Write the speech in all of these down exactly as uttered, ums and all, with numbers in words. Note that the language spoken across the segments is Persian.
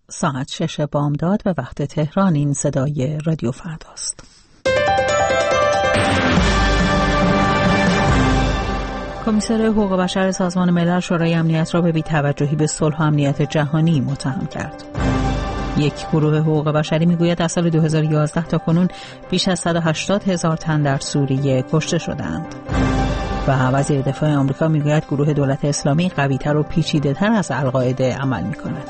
ساعت شش بامداد به وقت تهران. این صدای رادیو فرداست. کمیسر حقوق بشر سازمان ملل شورای امنیت را به بی‌توجهی به صلح و امنیت جهانی متهم کرد. یک گروه حقوق بشری میگوید از سال دو هزار و یازده تا کنون بیش از صد و هشتاد هزار تن در سوریه کشته شدند. و وزیر دفاع آمریکا میگوید گروه دولت اسلامی قوی‌تر و پیچیده‌تر از القاعده عمل می‌کند.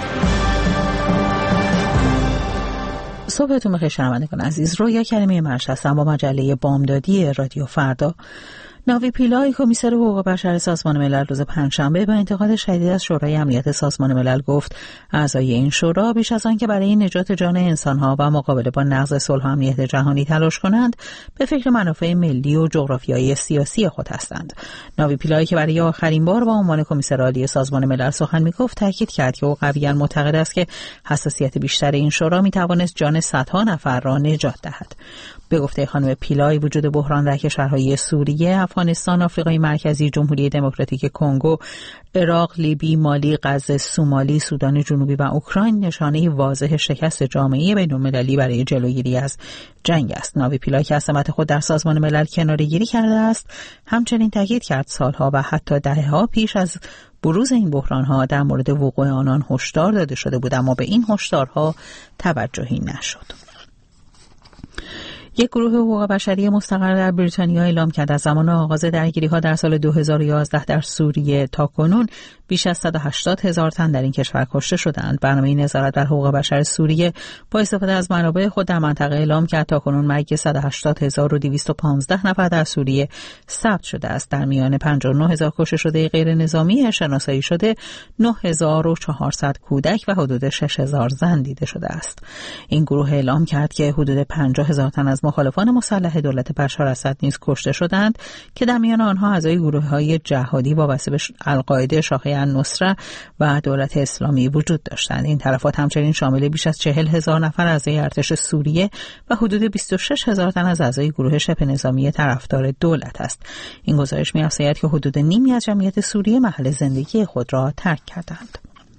صبحتون بخیر شنوندگان عزیز. رویا کریمی مرش هستم با مجله بامدادی رادیو فردا. ناوی پیلای کمیسر حقوق بشر سازمان ملل روز پنجشنبه با انتقاد شدید از شورای امنیت سازمان ملل گفت اعضای این شورا بیش از آن که برای نجات جان انسانها و مقابله با نقض صلح و امنیت جهانی تلاش کنند، به فکر منافع ملی و جغرافیایی سیاسی خود هستند. ناوی پیلای که برای آخرین بار با عنوان کمیسر عالی سازمان ملل سخن میگفت تاکید کرد که او قویاً معتقد است که حساسیت بیشتر این شورا میتوانست جان صدها نفر را نجات دهد. به گفته خانم پیلای وجود بحران در کشورهای سوریه، افغانستان، آفریقای مرکزی، جمهوری دموکراتیک کنگو، عراق، لیبی، مالی، غزه، سومالی، سودان جنوبی و اوکراین نشانه واضح شکست جامعه بین‌المللی برای جلوگیری از جنگ است. ناوی پیلای که از سمت خود در سازمان ملل کناره‌گیری کرده است، همچنین تاکید کرد سالها و حتی دهه‌ها پیش از بروز این بحران‌ها در مورد وقوع آنان هشدار داده شده بود، اما به این هشدارها توجهی نشد. یک گروه حقوق بشری مستقر در بریتانیا اعلام کرد از زمان آغاز درگیری‌ها در سال دو هزار و یازده در سوریه تا کنون بیش از صد و هشتاد هزار تن در این کشور کشته شدند. برنامه نظارت بر حقوق بشر سوریه با استفاده از منابع خود در منطقه اعلام کرد تا کنون مرگ صد و هشتاد هزار و دویست و پانزده نفر در سوریه ثبت شده است. در میان پنجاه و نه هزار کشته شده غیر نظامی شناسایی شده، نه هزار و چهارصد کودک و حدود شش هزار زن دیده شده است. این گروه اعلام کرد که حدود پنجاه هزار تن از مخالفان مسلح دولت بشار اسد نیز کشته شدند که در میان آنها اعضای گروه‌های جهادی وابسته به القاعده، شاخه النصره و دولت اسلامی وجود داشتند. این تلفات همچنین شامل بیش از چهل هزار نفر اعضای ارتش سوریه و حدود بیست و شش هزار تن از اعضای گروه شبه نظامی طرفدار دولت است. این گزارش می‌افزاید که حدود نیمی از جمعیت سوریه محل زندگی خود را ترک کردند.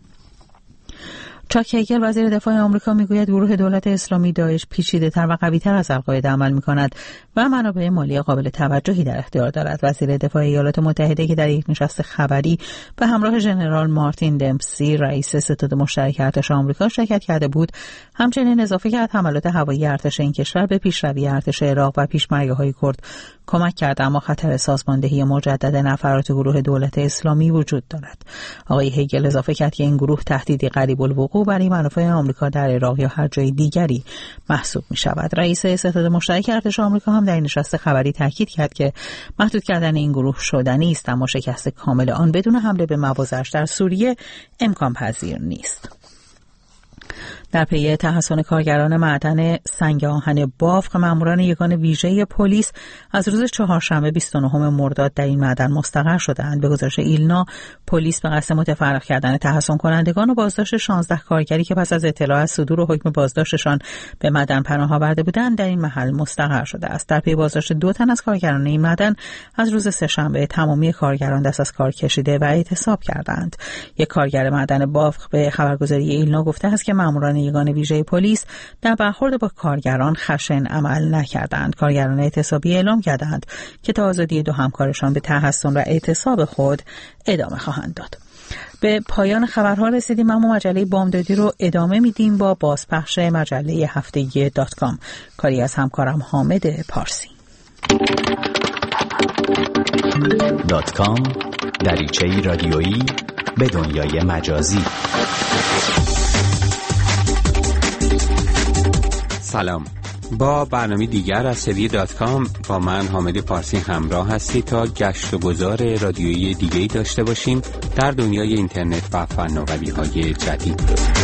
چاک هگل وزیر دفاع آمریکا میگوید گروه دولت اسلامی داعش پیچیده‌تر و قوی‌تر از القاعده عمل می‌کند و منابع مالی قابل توجهی در اختیار دارد. وزیر دفاع ایالات متحده که در یک نشست خبری به همراه ژنرال مارتین دمپسی رئیس ستاد مشترک ارتش آمریکا شرکت کرده بود، همچنین اضافه کرد حملات هوایی ارتش این کشور به پیشروی ارتش عراق و پیشمرگ‌های کرد کمک کرد، اما خطر سازماندهی مجدد نفرات گروه دولت اسلامی وجود دارد. آقای هگل اضافه کرد که این گروه تهدیدی قریب الوقوع برای منافع آمریکا در عراق یا هر جای دیگری محسوب می شود. رئیس ستاد مشترک ارتش آمریکا هم در این نشست خبری تاکید کرد که محدود کردن این گروه شدنی است، اما شکست کامل آن بدون حمله به مواضعش در سوریه امکان پذیر نیست. در پی تحسن کارگران معدن سنگ آهن بافق، ماموران یگان ویژه پلیس از روز چهارشنبه بیست و نهم مرداد در این معدن مستقر شدند. به گزارش ایلنا، پلیس به قصد متفرق کردن تحسن کنندگان و بازداشت شانزده کارگری که پس از اطلاع از صدور و حکم بازداشتشان به معدن پناه آورده بودند در این محل مستقر شده است. در پی بازداشت دو تن از کارگران این معدن از روز سه‌شنبه تمامی کارگران دست از کار کشیده و اعتصاب کردند. یک کارگر معدن بافق به خبرگزاری ایلنا گفته است که ماموران یگان ویژه پلیس در برخورد با کارگران خشن عمل نکردند. کارگران اعتصابی اعلام کردند که تا آزادی دو همکارشان به تحسن و اعتصاب خود ادامه خواهند داد. به پایان خبرها رسیدیم، اما مجله بامدادی رو ادامه میدیم با بازپخش مجله هفتگی دات کام، کاری از همکارم حامد پارسی. دات کام، دریچه‌ای رادیویی به دنیای مجازی. سلام، با برنامه دیگر از سری دات کام با من حامد پارسی همراه هستی تا گشت و گذار رادیویی دیگه‌ای داشته باشیم در دنیای اینترنت و فناوری‌های جدید.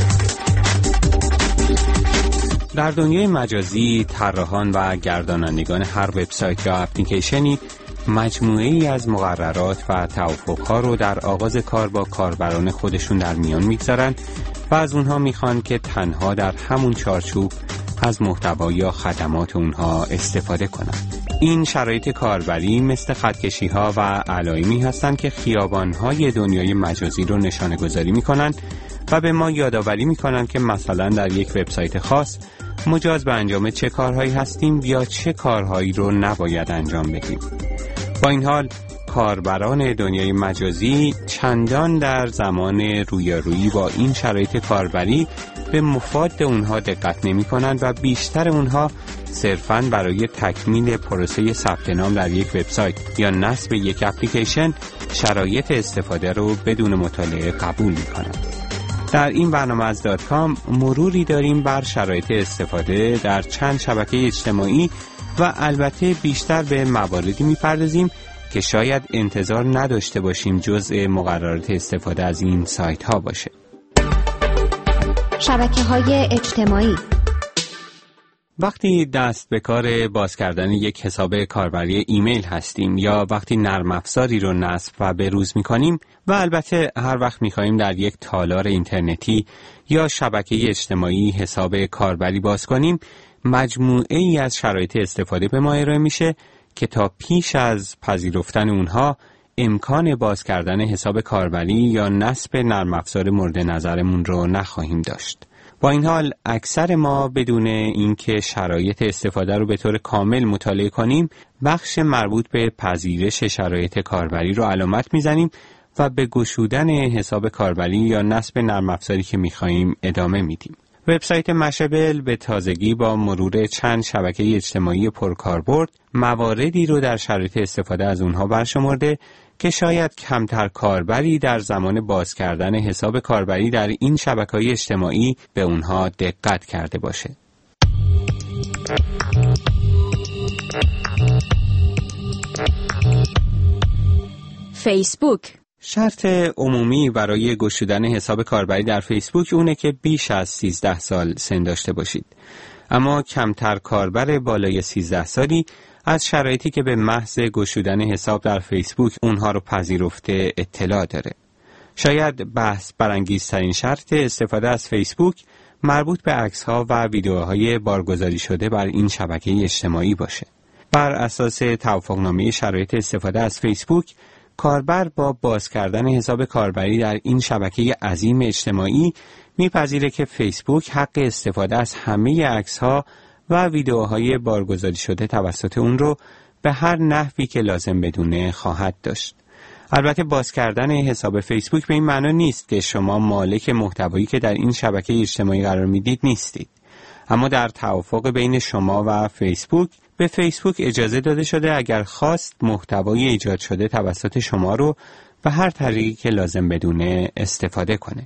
در دنیای مجازی، طراحان و گردانندگان هر وبسایت یا اپلیکیشنی مجموعه‌ای از مقررات و توافق‌ها رو در آغاز کار با کاربران خودشون در میان می‌گذارن و از اونها میخوان که تنها در همون چارچوب از محتوا یا خدمات اونها استفاده کنند. این شرایط کاربری مثل خطکشی‌ها و علائمی هستند که خیابان‌های دنیای مجازی رو نشانه گذاری می‌کنند و به ما یادآوری میکنن که مثلا در یک وبسایت خاص مجاز به انجام چه کارهایی هستیم یا چه کارهایی رو نباید انجام بدیم. با این حال کاربران دنیای مجازی چندان در زمان رویارویی با این شرایط کاربری به مفاد اونها دقت نمی کنند و بیشتر اونها صرفاً برای تکمیل پروسه ثبت نام در یک وبسایت یا نصب یک اپلیکیشن شرایط استفاده رو بدون مطالعه قبول می کنند. در این برنامه از دات کام مروری داریم بر شرایط استفاده در چند شبکه اجتماعی و البته بیشتر به مواردی می پردازیم که شاید انتظار نداشته باشیم جزء مقررات استفاده از این سایت ها باشه. شبکه‌های اجتماعی. وقتی دست به کار باز کردن یک حساب کاربری ایمیل هستیم یا وقتی نرم افزاری رو نصب و بروز می‌کنیم و البته هر وقت می‌خوایم در یک تالار اینترنتی یا شبکه اجتماعی حساب کاربری باز کنیم، مجموعه ای از شرایط استفاده به ما ارائه میشه که تا پیش از پذیرفتن اونها امکان باز کردن حساب کاربری یا نصب نرم افزار مورد نظرمون رو نخواهیم داشت. با این حال اکثر ما بدون اینکه شرایط استفاده رو به طور کامل مطالعه کنیم بخش مربوط به پذیرش شرایط کاربری رو علامت میزنیم و به گشودن حساب کاربری یا نصب نرم افزاری که میخواییم ادامه میدیم. وبسایت مشبل به تازگی با مرور چند شبکه اجتماعی پرکاربرد مواردی رو در شرایط استفاده از اونها برشمرده که شاید کمتر کاربری در زمان باز کردن حساب کاربری در این شبکه‌های اجتماعی به اونها دقت کرده باشه. فیسبوک. شرط عمومی برای گشودن حساب کاربری در فیسبوک اونه که بیش از سیزده سال سن داشته باشید. اما کمتر کاربر بالای سیزده سالی از شرایطی که به محض گشودن حساب در فیسبوک اونها رو پذیرفته اطلاع داره. شاید بحث برانگیزترین شرط استفاده از فیسبوک مربوط به عکس‌ها و ویدیوهای بارگذاری شده بر این شبکه اجتماعی باشه. بر اساس توافقنامه شرایط استفاده از فیسبوک، کاربر با باز کردن حساب کاربری در این شبکه عظیم اجتماعی میپذیره که فیسبوک حق استفاده از همه عکس‌ها و ویدیوهای بارگذاری شده توسط اون رو به هر نحوی که لازم بدونه خواهد داشت. البته باز کردن حساب فیسبوک به این معنی نیست که شما مالک محتوایی که در این شبکه اجتماعی قرار میدید نیستید. اما در توافق بین شما و فیسبوک به فیسبوک اجازه داده شده اگر خواست محتوای ایجاد شده توسط شما رو به هر طریقی که لازم بدونه استفاده کنه.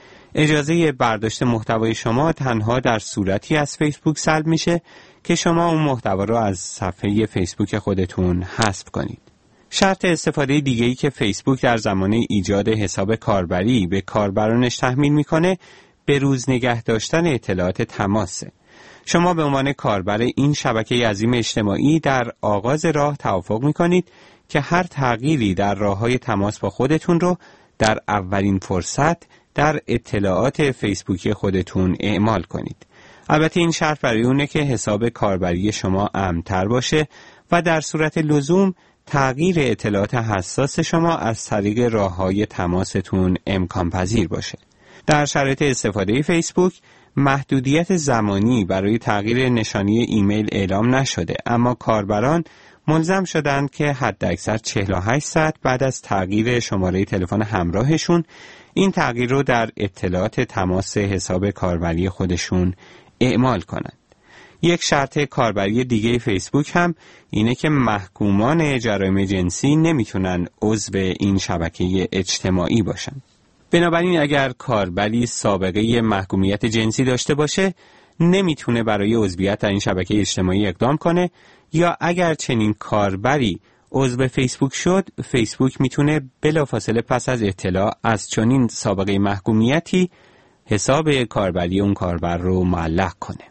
اجازه برداشت محتوای شما تنها در صورتی از فیسبوک سلب میشه که شما اون محتوا رو از صفحه فیسبوک خودتون حذف کنید. شرط استفاده دیگه‌ای که فیسبوک در زمان ایجاد حساب کاربری به کاربرانش تحمیل میکنه به روز نگه داشتن اطلاعات تماسه. شما به عنوان کاربر این شبکه عظیم اجتماعی در آغاز راه توافق میکنید که هر تغییری در راه‌های تماس با خودتون رو در اولین فرصت در اطلاعات فیسبوکی خودتون اعمال کنید. البته این شرط برای اونه که حساب کاربری شما امن‌تر باشه و در صورت لزوم تغییر اطلاعات حساس شما از طریق راه‌های تماستون امکان پذیر باشه. در شرایط استفاده فیسبوک محدودیت زمانی برای تغییر نشانی ایمیل اعلام نشده، اما کاربران ملزم شدند که حداکثر چهل و هشت ساعت بعد از تغییر شماره تلفن همراهشون این تغییر رو در اطلاعات تماس حساب کاربری خودشون اعمال کنند. یک شرط کاربری دیگه فیسبوک هم اینه که محکومان جرایم جنسی نمیتونن عضو این شبکه اجتماعی باشن. بنابراین اگر کاربری سابقه محکومیت جنسی داشته باشه نمیتونه برای عضویت در این شبکه اجتماعی اقدام کنه، یا اگر چنین کاربری عضو فیسبوک شد، فیسبوک میتونه بلافاصله پس از اطلاع از چنین سابقه محکومیتی حساب کاربری اون کاربر رو معلق کنه.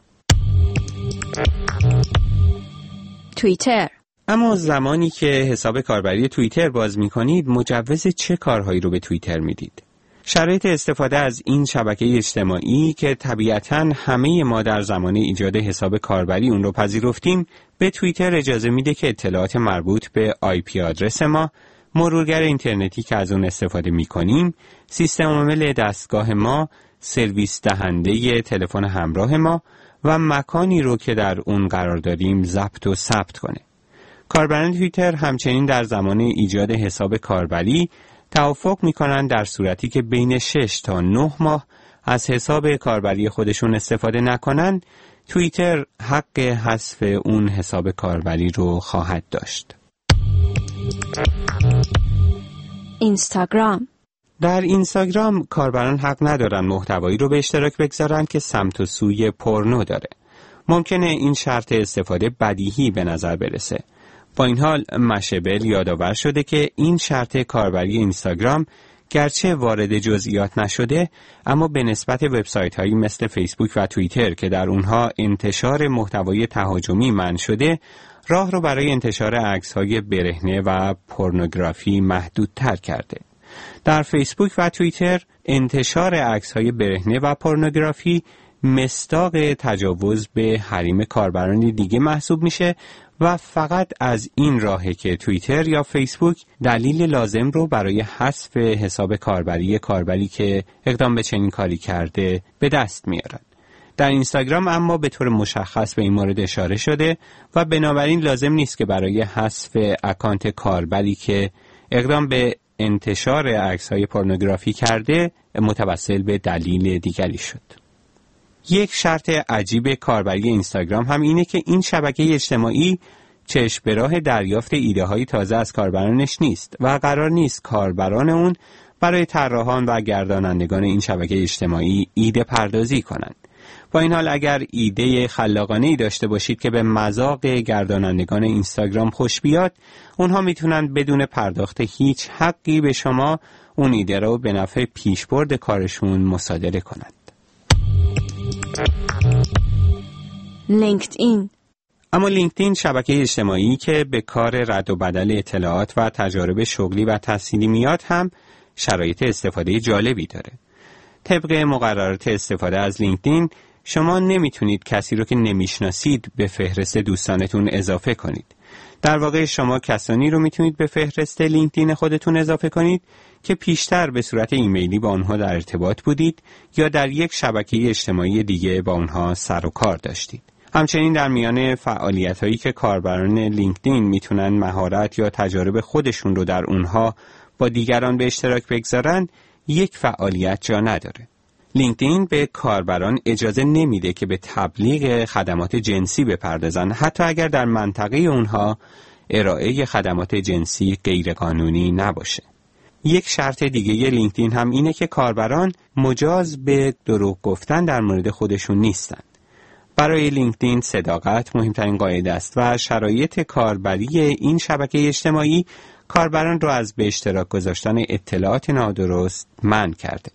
توییتر. اما زمانی که حساب کاربری توییتر باز میکنید مجوز چه کارهایی رو به توییتر میدید؟ شرایط استفاده از این شبکه اجتماعی که طبیعتاً همه ما در زمان ایجاد حساب کاربری اون رو پذیرفتیم، به توییتر اجازه میده که اطلاعات مربوط به آی پی آدرس ما مرورگر اینترنتی که از اون استفاده می‌کنیم، سیستم عامل دستگاه ما، سرویس دهنده تلفن همراه ما و مکانی رو که در اون قرار داریم ضبط و ثبت کنه. کاربران توییتر همچنین در زمان ایجاد حساب کاربری توافق می‌کنن در صورتی که بین شش تا نه ماه از حساب کاربری خودشون استفاده نکنن، توییتر حق حذف اون حساب کاربری رو خواهد داشت. اینستاگرام. در اینستاگرام کاربران حق ندارن محتوایی رو به اشتراک بگذارن که سمت و سوی پورنو داره. ممکنه این شرط استفاده بدیهی به نظر برسه. با این حال مشابل یادآور شده که این شرط کاربری اینستاگرام گرچه وارد جزئیات نشده، اما به نسبت وبسایت‌هایی مثل فیسبوک و توییتر که در اونها انتشار محتوای تهاجمی منع شده، راه رو برای انتشار عکس‌های برهنه و پورنوگرافی محدودتر کرده. در فیسبوک و توییتر انتشار عکس‌های برهنه و پورنوگرافی مصداق تجاوز به حریم کاربران دیگه محسوب میشه و فقط از این راهه که توییتر یا فیسبوک دلیل لازم رو برای حذف حساب کاربری کاربری که اقدام به چنین کاری کرده به دست میارن. در اینستاگرام اما به طور مشخص به این مورد اشاره شده و بنابراین لازم نیست که برای حذف اکانت کاربری که اقدام به انتشار عکس‌های پورنوگرافی کرده متوسل به دلیل دیگری شد. یک شرط عجیب کاربری اینستاگرام هم اینه که این شبکه اجتماعی چشم به راه دریافت ایده های تازه از کاربرانش نیست و قرار نیست کاربران اون برای طراحان و گردانندگان این شبکه اجتماعی ایده پردازی کنند. با این حال اگر ایده خلاقانه‌ای داشته باشید که به مذاق گردانندگان اینستاگرام خوش بیاد، اونها میتونن بدون پرداخت هیچ حقی به شما اون ایده رو به نفع پیشبرد کارشون مصادره کنند. لینکدین. اما لینکدین شبکه اجتماعی که به کار رد و بدل اطلاعات و تجارب شغلی و تحصیلی میاد هم شرایط استفاده جالبی داره. طبق مقررات استفاده از لینکدین شما نمیتونید کسی رو که نمیشناسید به فهرست دوستانتون اضافه کنید. در واقع شما کسانی رو میتونید به فهرست لینکدین خودتون اضافه کنید که پیشتر به صورت ایمیلی با اونها در ارتباط بودید یا در یک شبکه اجتماعی دیگه با اونها سر و کار داشتید. همچنین در میان فعالیت‌هایی که کاربران لینکدین میتونن مهارت یا تجارب خودشون رو در اونها با دیگران به اشتراک بگذارن، یک فعالیت جا نداره. لینکدین به کاربران اجازه نمیده که به تبلیغ خدمات جنسی بپردازن، حتی اگر در منطقه اونها ارائه خدمات جنسی غیرقانونی نباشه. یک شرط دیگه لینکدین هم اینه که کاربران مجاز به دروغ گفتن در مورد خودشون نیستن. برای لینکدین صداقت مهمترین قاعده است و شرایط کاربری این شبکه اجتماعی کاربران رو از به اشتراک گذاشتن اطلاعات نادرست منع کرده.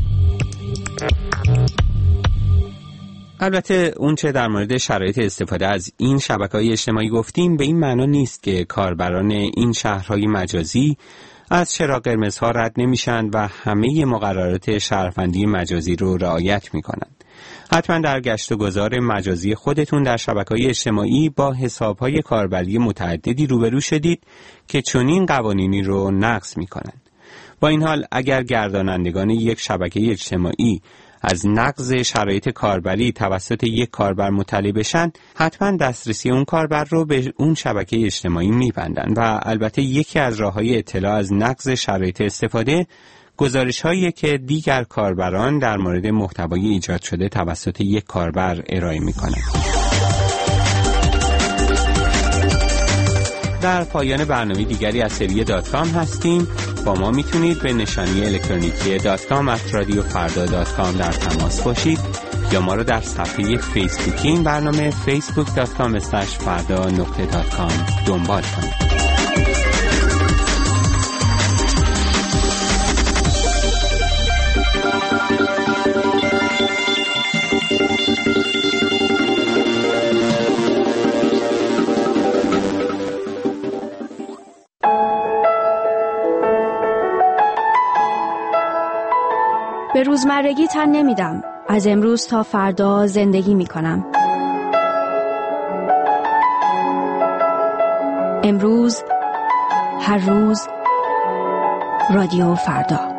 البته اون چه در مورد شرایط استفاده از این شبکه‌های اجتماعی گفتیم به این معنا نیست که کاربران این شهرهای مجازی از چراغ قرمزها رد نمیشن و همه مقررات شهروندی مجازی رو رعایت میکنن. حتما در گشت و گذار مجازی خودتون در شبکه‌های اجتماعی با حساب‌های کاربری متعددی روبرو شدید که چنین قوانینی رو نقض میکنن. با این حال اگر گردانندگان یک شبکه اجتماعی از نقض شرایط کاربری توسط یک کاربر مطلع بشن، حتما دسترسی اون کاربر رو به اون شبکه اجتماعی میبندن و البته یکی از راه‌های اطلاع از نقض شرایط استفاده گزارش‌هایی که دیگر کاربران در مورد محتوای ایجاد شده توسط یک کاربر ارائه می‌کنند. در پایان برنامه دیگری از سری دات کام هستیم. با ما میتونید به نشانی الکترونیکی دات کام ات رادیو فردا دات کام در تماس باشید یا ما رو در صفحه فیسبوکی این برنامه فیسبوک دات کام اسلش فردا نقطه دات کام دنبال کنید. به روزمرگی تن نمیدم. از امروز تا فردا زندگی می کنم. امروز، هر روز، رادیو فردا.